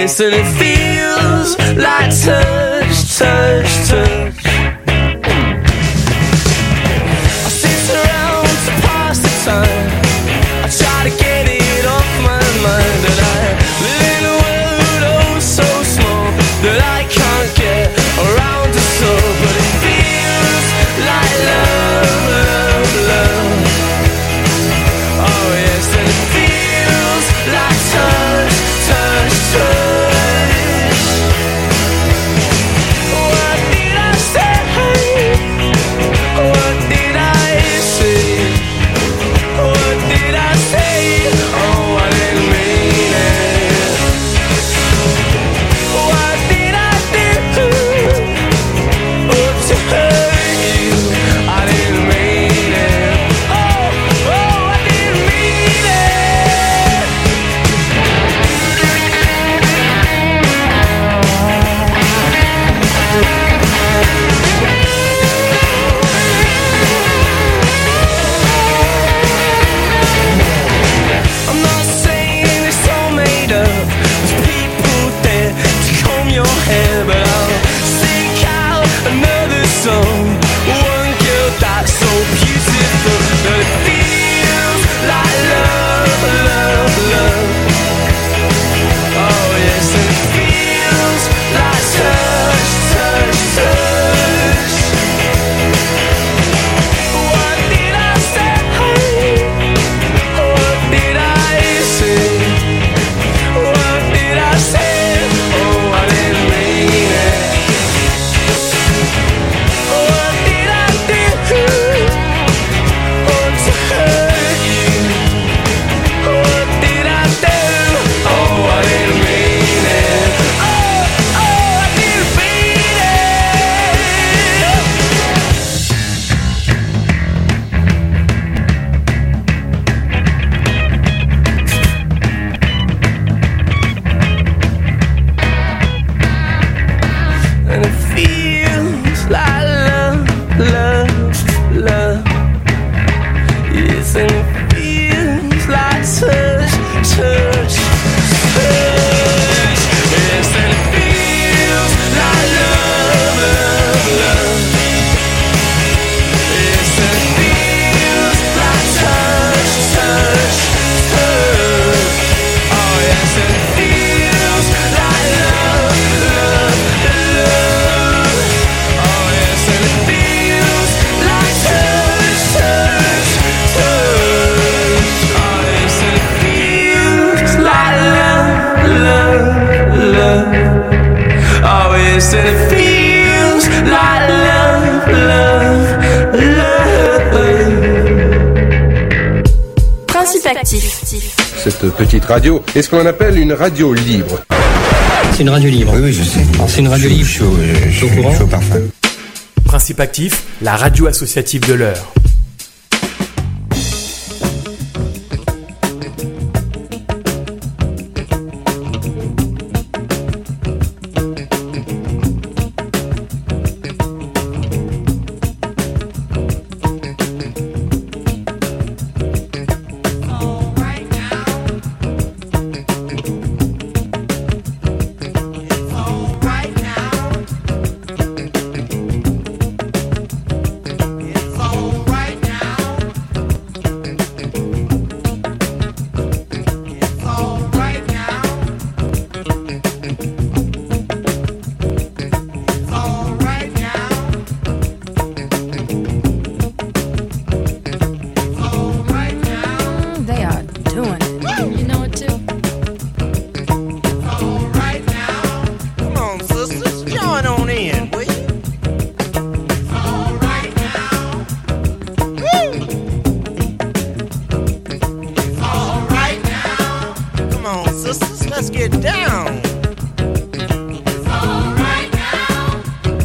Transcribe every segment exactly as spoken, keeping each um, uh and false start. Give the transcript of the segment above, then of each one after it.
yes, and it feels like touch, touch, touch. I sit around to pass the time. I try to get it off my mind, and I live in a world oh so small that I can't get around to solve. But it feels like love, love, love. Oh yes, and it feels like touch, touch, touch. What did I say? What did I say? What did I say? Oh, I didn't mean it. What did I do? Oh, to hurt you? I didn't mean it. Oh, oh, I didn't mean it. I'm not saying it's all made up. There's people there to comb your hair, but I'll sing out another song. One girl that's so beautiful that it feels like love, love, love. Oh yes, and it feels like touch, touch, touch. What did I say? What did I say? What did I say? Oh, I didn't mean it. What did I do? Oh, to hurt you? What did I do? Oh, I didn't mean it. Oh, oh, I didn't mean it. And it feels like love, love, love. Yes, and it feels like touch, touch, touch. Yes, and it feels like love, love, love. Yes, and it feels like touch, touch, touch. Oh yes, and it feels like love, love, love. Oh yes, and it feels like touch, touch, touch. Oh yes, and it feels like love, love, love. Oh yes, and it feels like love, love, love. Principe actif. Cette petite radio est ce qu'on appelle une radio libre. C'est une radio libre. Oui, oui, je sais. C'est une radio libre. Chaud, chaud, Chaud courant. chaud parfum. Principe actif, la radio associative de l'heure. They are doing it. You know it too. Come on, sisters, join on in, will you? All right now. Woo! All right now. Come on, sisters, let's get down. All right now.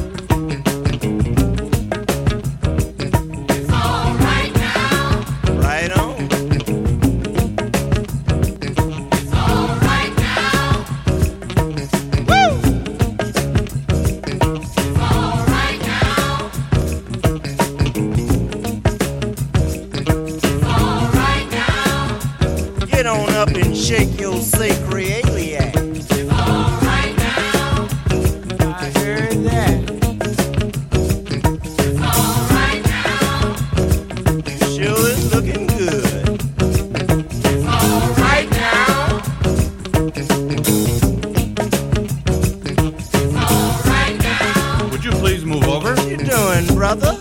All right now. Right on. All right now. Woo! All right now. All right now. Get on up and shake your sacred aliac. All Please move over. What you doing, brother?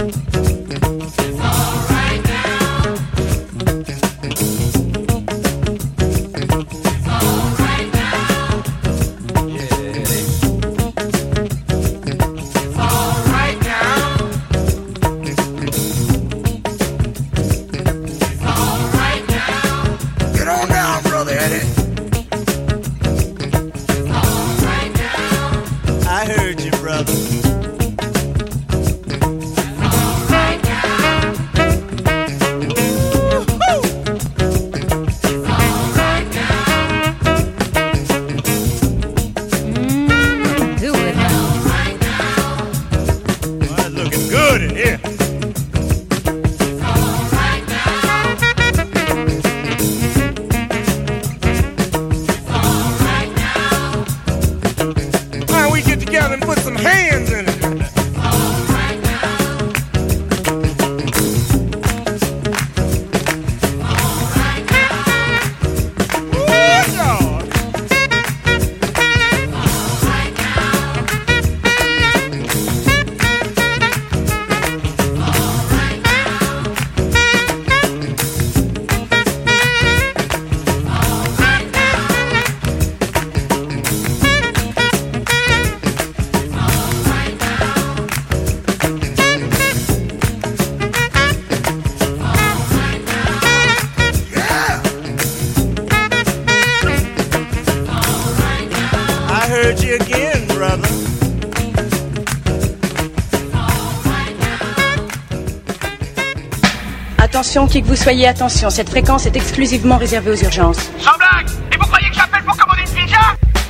Attention, qui que vous soyez, attention, cette fréquence est exclusivement réservée aux urgences. Sans blague! Et vous croyez que j'appelle pour commander une pizza?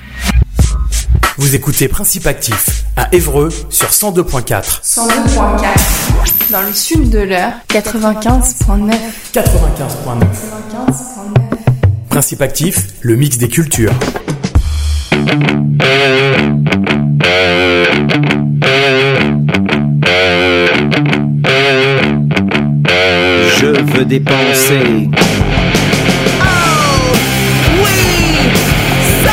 Vous écoutez Principe Actif à Évreux sur cent deux point quatre. cent deux point quatre. Dans le sud de l'heure, quatre-vingt-quinze point neuf. quatre-vingt-quinze point neuf. quatre-vingt-quinze point neuf. Principe Actif, le mix des cultures. Je veux dépenser. Oh, oui, ça.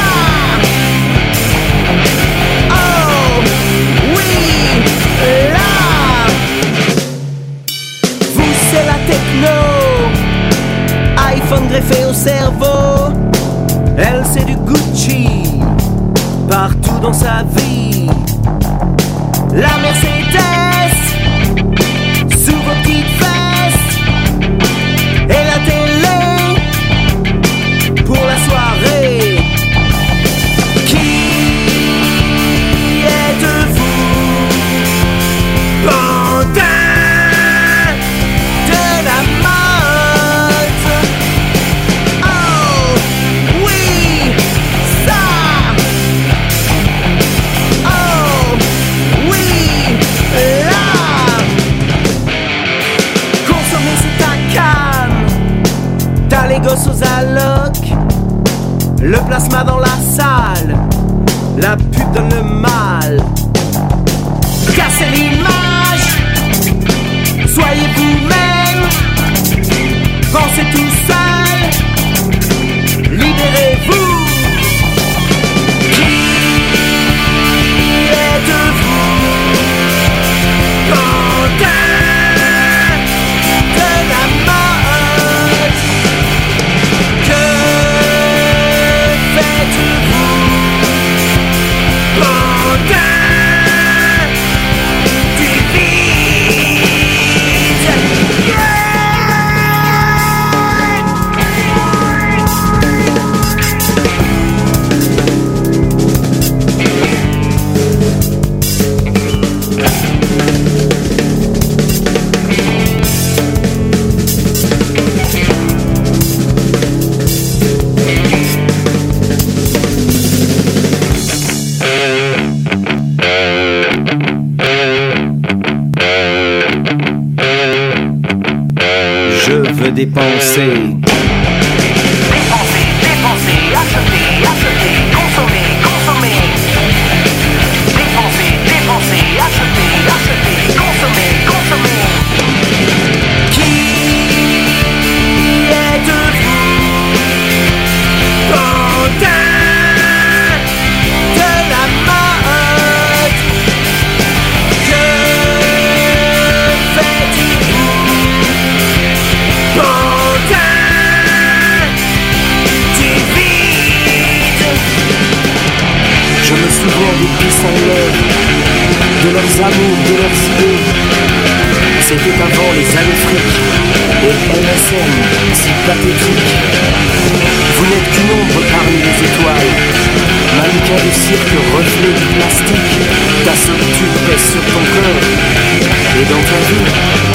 Oh, oui, là. Vous, c'est la techno. iPhone greffé au cerveau. Elle, c'est du Gucci. Partout dans sa vie. La Mercedes sous vos petites fesses. Et la télé pour la soirée. Qui êtes-vous? Bandin de la mode. Oh, oui, ça. Oh, oui, là. Consommer c'est ta cam. T'as les gosses aux allocs. Le plasma dans la salle. La pub donne le mal. Cassez l'image. Soyez vous-même. Pensez tout seul. Libérez-vous. Qui êtes-vous? Bandin de la mode. Que faites-vous? Bandin du vide. Yeah. Je veux dépenser. Dépenser, dépenser, acheter, acheter, consommer, consommer. Dépenser, dépenser, acheter, acheter, consommer, consommer. Qui êtes-vous? Bandin de la mode. leurs amours, de leurs idées. C'était avant les années fric et M S N si pathétique. Vous n'êtes qu'une ombre parmi les étoiles, mannequin de cirque, reflet du plastique. Ta solitude pèse sur ton cœur et dans ta vie,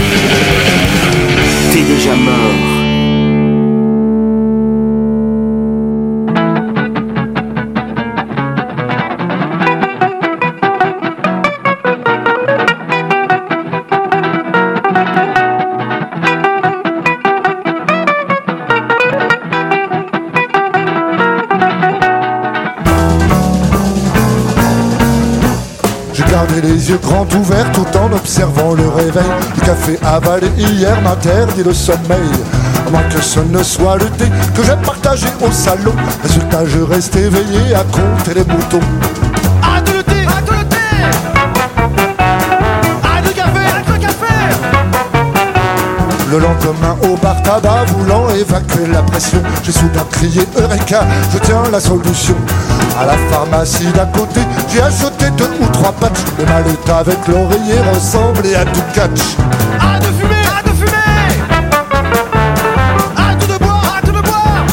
t'es déjà mort. Les yeux grands ouverts tout en observant le réveil. Le café avalé hier m'interdit le sommeil. À moins que ce ne soit le thé que j'ai partagé au salon. Résultat, je reste éveillé à compter les moutons. Arrête le thé, arrête le thé, arrête le café, arrête le café. Le lendemain au bar tabac, voulant évacuer la pression, j'ai soudain crié Eureka, je tiens la solution. À la pharmacie d'à côté, j'ai acheté deux ou trois patchs. Les mallettes avec l'oreiller ressemblaient à du catch. Arrête de fumer, arrête de fumer, arrête de boire, arrête de boire.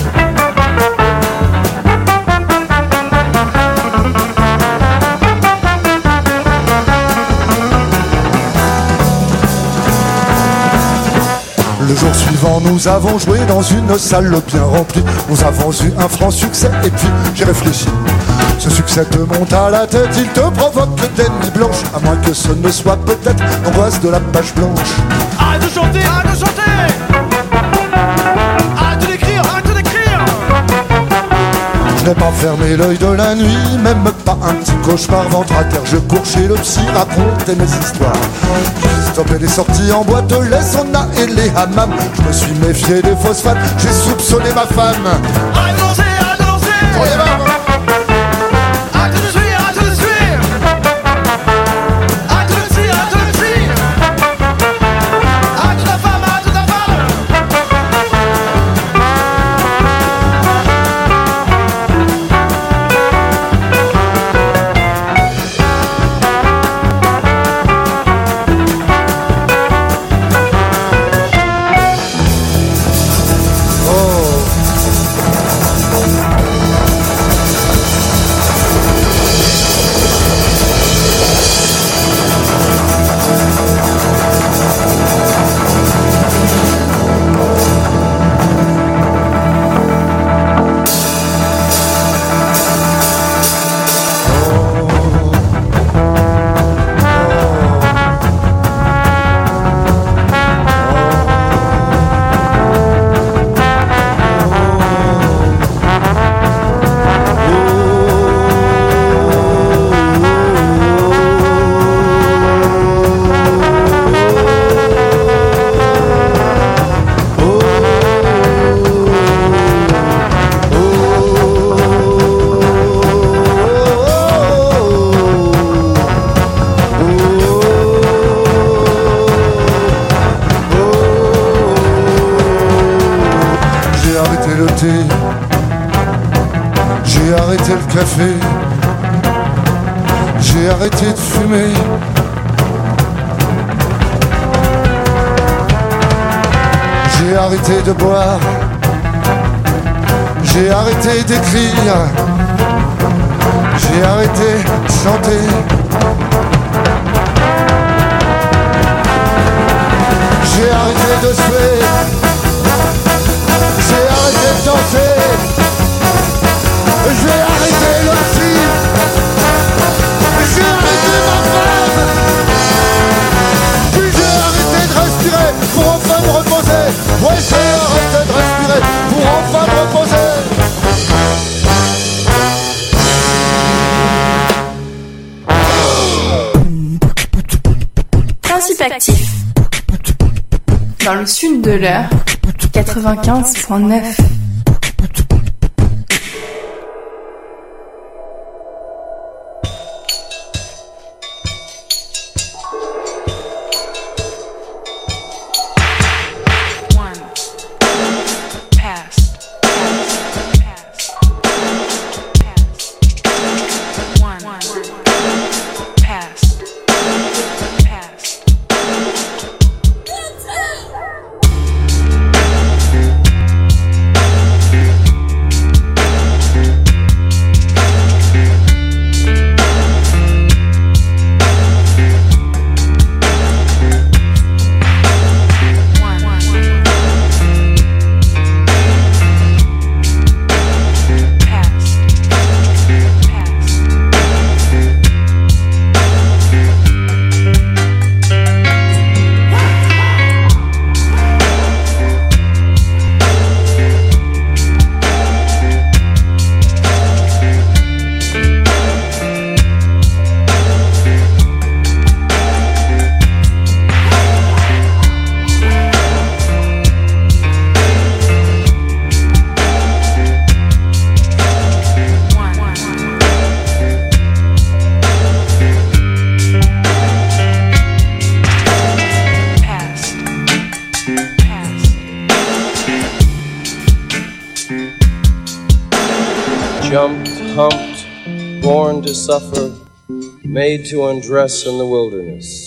Le jour suivant, nous avons joué dans une salle bien remplie. Nous avons eu un franc succès et puis j'ai réfléchi. Ce succès te monte à la tête, il te provoque des nuits blanches. À moins que ce ne soit peut-être l'angoisse de la page blanche. Arrête de chanter, arrête de chanter, arrête de l'écrire, arrête de l'écrire. Je n'ai pas fermé l'œil de la nuit, même pas un petit cauchemar. Ventre à terre, je cours chez le psy, raconter mes histoires. J'ai stoppé les sorties en boîte, les saunas et les hammams. Je me suis méfié des phosphates, j'ai soupçonné ma femme. Arrête de lancer, arrête de lancer. Oh, les mamans. J'ai arrêté le café, j'ai arrêté de fumer. J'ai arrêté de boire, j'ai arrêté d'écrire, j'ai arrêté de chanter. J'ai arrêté de suer, j'ai arrêté de danser. J'ai arrêté le psy, j'ai arrêté ma femme, puis j'ai arrêté de respirer pour enfin me reposer. Ouais, j'ai arrêté de respirer pour enfin me reposer. Principe actif. Dans le sud de l'heure, quatre-vingt-quinze point neuf. Past. humped, born to suffer, made to undress in the wilderness.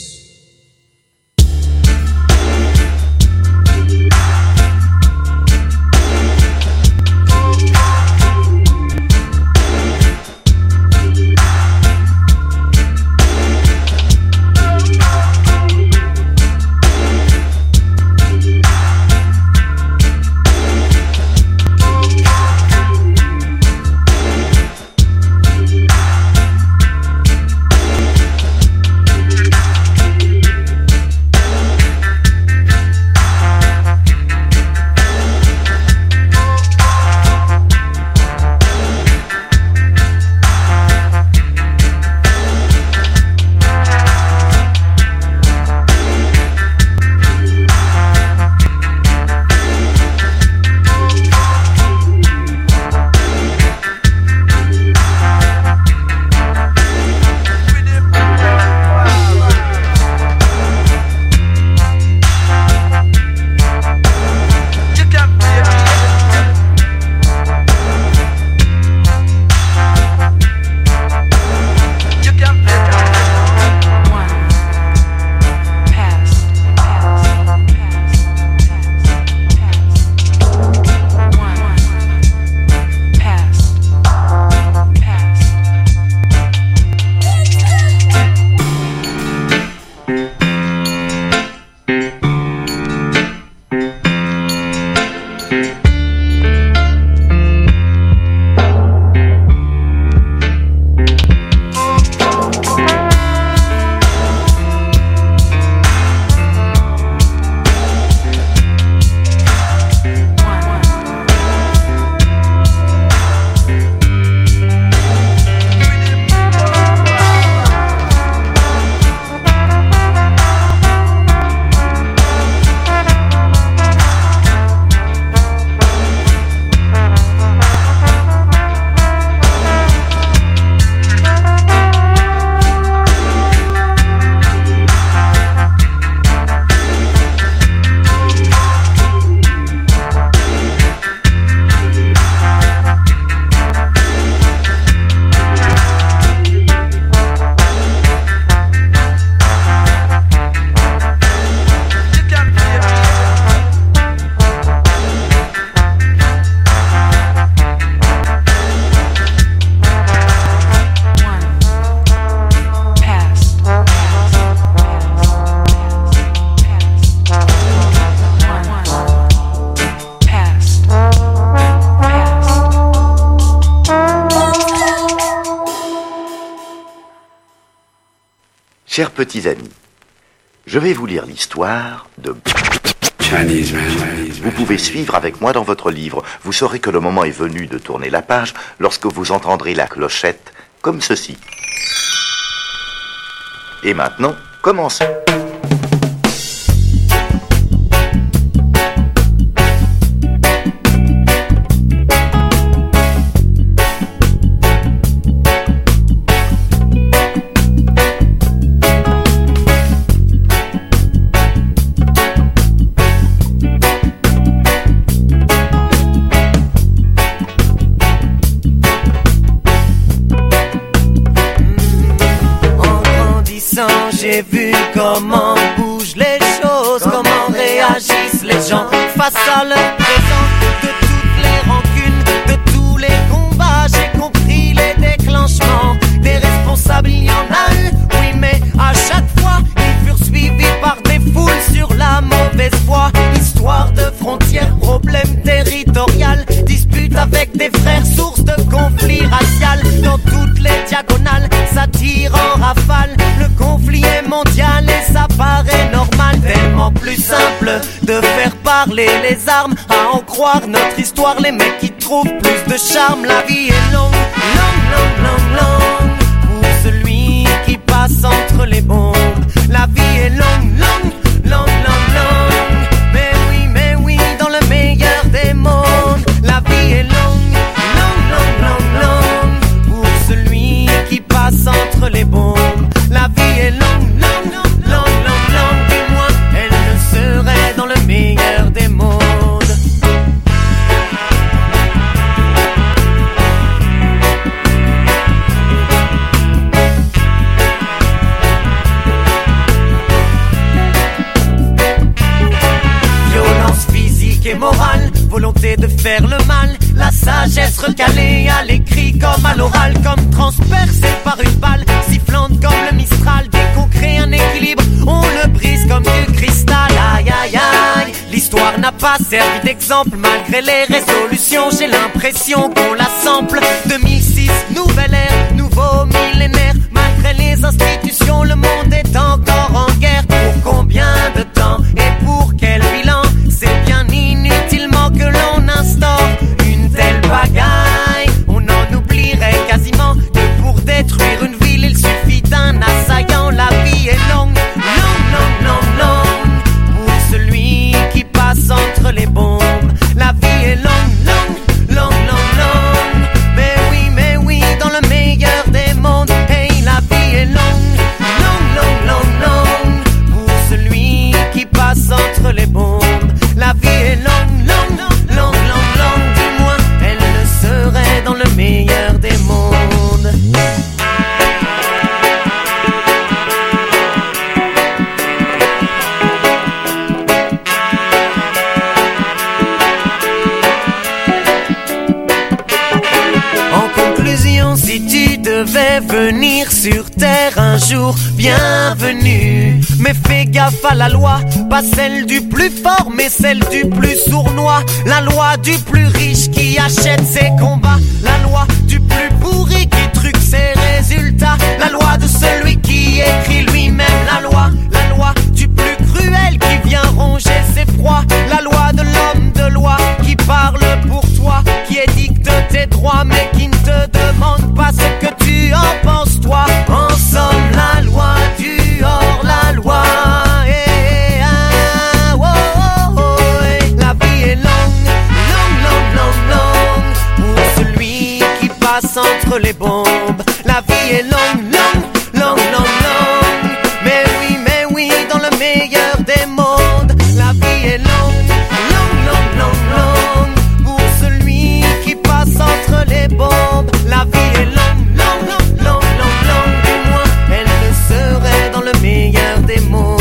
Chers petits amis, je vais vous lire l'histoire de... Vous pouvez suivre avec moi dans votre livre. Vous saurez que le moment est venu de tourner la page lorsque vous entendrez la clochette comme ceci. Et maintenant, commençons. J'ai vu comment bougent les choses, comment réagissent les gens face à leur présent. De toutes les rancunes, de tous les combats, j'ai compris les déclenchements. Des responsables, il y en a eu, oui, mais à chaque fois, ils furent suivis par des foules sur la mauvaise voie. Histoire de frontières, problèmes territorial, disputes avec des frères, source de conflits racial. Dans toutes les diagonales, ça tire en rafale. Le conflit est mondial et ça paraît normal. Tellement plus simple de faire parler les armes. À en croire notre histoire, les mecs qui trouvent plus de charme. La vie est longue, longue, longue, longue, longue, pour celui qui passe entre les bombes. La vie est longue, longue, longue, longue, longue. Mais oui, mais oui, dans le meilleur des mondes. La vie est longue, longue, longue, longue, longue, pour celui qui passe entre les bombes. La vie est longue, longue, longue, longue, longue, longue. Du moins, elle le serait dans le meilleur des mondes. volonté de faire le mal, la sagesse recalée à l'écrit comme à l'oral, comme transpercée par une balle sifflante comme le Mistral. Dès qu'on crée un équilibre, on le brise comme du cristal. Aïe aïe aïe, l'histoire n'a pas servi d'exemple malgré les résolutions. J'ai l'impression qu'on la sample. deux mille six, nouvelle ère, nouveau millénaire. Malgré les institutions, le monde est encore en guerre. Pour combien de temps et pour quel bilan? C'est bien inutilement que l'on instaure une telle bagaille. On en oublierait quasiment que pour détruire une ville, il suffit d'un assaillant. La vie est longue, longue, longue, longue, longue pour celui qui passe entre les bombes. La vie est longue, longue, longue, longue, longue. Mais oui, mais oui, dans le meilleur des mondes. Hey, la vie est longue, longue, longue, longue, longue pour celui qui passe entre les bombes. La vie est longue, longue, longue, longue, longue, du moins elle le serait dans le meilleur des mondes. En conclusion, si tu devais venir sur terre un jour, bienvenue. Mais fais gaffe à la loi, pas celle du plus fort, mais celle du plus sournois. La loi du plus riche qui achète ses combats. La loi du plus pourri qui truque ses résultats. La loi de celui qui écrit lui-même la loi. La loi du plus cruel qui vient ronger ses proies. La loi de l'homme de loi qui parle pour toi, qui édicte tes droits mais qui ne te demande pas ce que tu en penses toi. En somme, la loi du hors-la-loi. Eh, ah, oh, oh, oh, eh. La vie est longue, longue, longue, longue, longue pour celui qui passe entre les bombes. La vie est longue, longue, longue, longue, longue. Mais oui, mais oui, dans le meilleur des mondes. La vie est longue, longue, longue, longue, longue pour celui qui passe entre les bombes. La vie est longue, longue, longue, longue, longue, longue. Du moins, elle le serait dans le meilleur des mondes.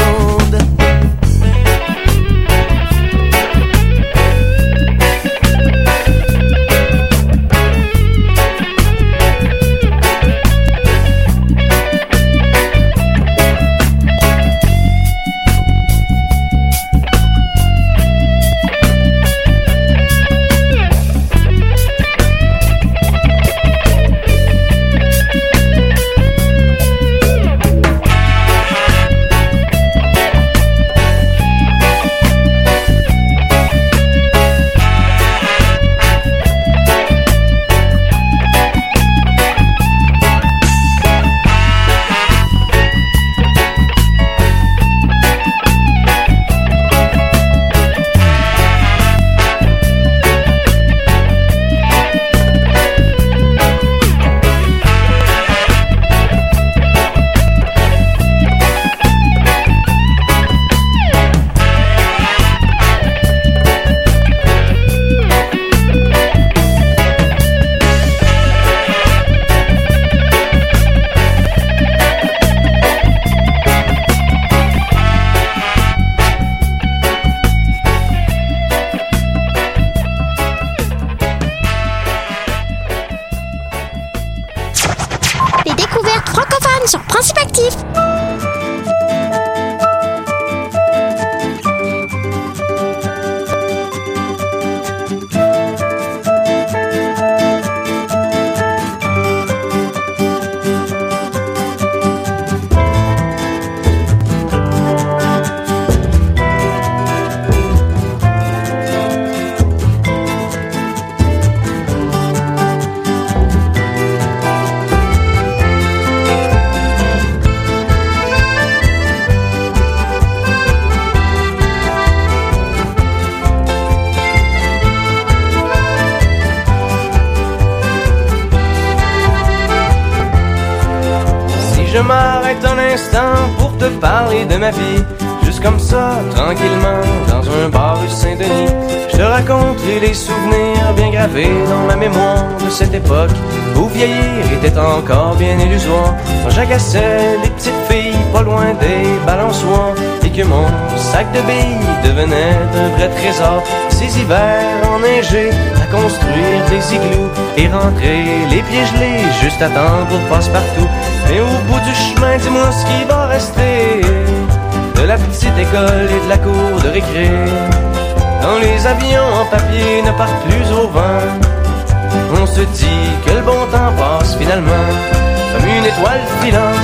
sur Principe Actif. Je m'arrête un instant pour te parler de ma vie, juste comme ça, tranquillement, dans un bar rue Saint-Denis. Je te raconterai les souvenirs bien gravés dans ma mémoire de cette époque où vieillir était encore bien illusoire. Quand j'agaçais les petites filles pas loin des balançoires et que mon sac de billes devenait un vrai trésor. Ces hivers enneigés à construire des igloos et rentrer les pieds gelés juste à temps pour passe-partout. Mais au bout du chemin, dis-moi ce qui va rester de la petite école et de la cour de récré. Quand les avions en papier ne partent plus au vent, on se dit que le bon temps passe finalement comme une étoile filante.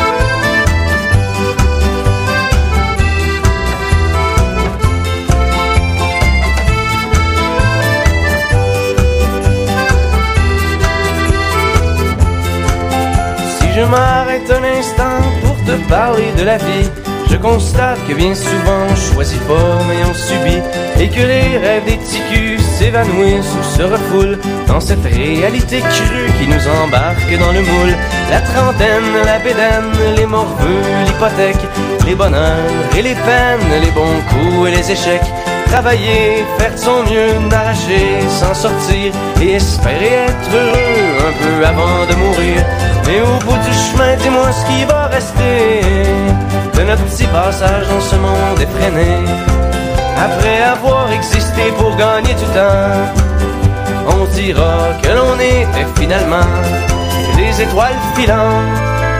Si je m'arrête un instant pour te parler de la vie, je constate que bien souvent on choisit pas mais on subit, et que les rêves des petits culs s'évanouissent ou se refoulent dans cette réalité crue qui nous embarque dans le moule. La trentaine, la bédaine, les morveux, l'hypothèque, les bonheurs et les peines, les bons coups et les échecs. Travailler, faire de son mieux, n'arracher, s'en sortir et espérer être heureux un peu avant de mourir. Mais au bout du chemin, dis-moi ce qui va rester de notre petit passage dans ce monde effréné. Après avoir existé pour gagner du temps, on dira que l'on était finalement des étoiles filantes.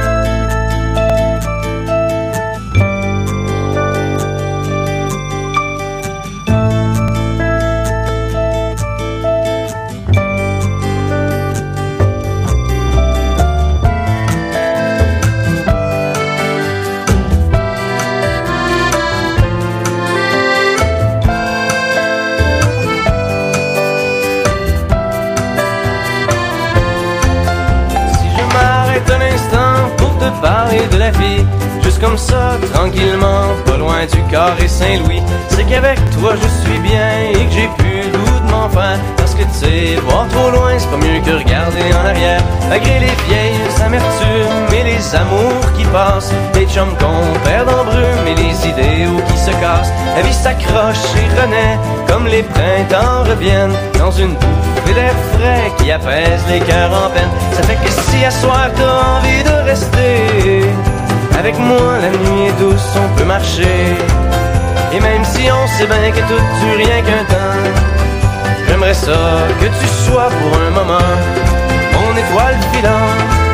Parler de la vie, juste comme ça, tranquillement, pas loin du carré Saint-Louis. C'est qu'avec toi je suis bien et que j'ai plus le goût de m'en faire. Parce que tu sais, voir trop loin, c'est pas mieux que regarder en arrière. Malgré les vieilles amertumes et les amours qui passent, les chums qu'on perd en brume et les idéaux qui se cassent. La vie s'accroche et renaît, comme les printemps reviennent, dans une bouffée d'air frais qui apaise les cœurs en peine. Ça fait que si à soir t'as envie de rester avec moi, la nuit est douce, on peut marcher. Et même si on sait bien que tout dure rien qu'un temps, j'aimerais ça que tu sois pour un moment mon étoile filante.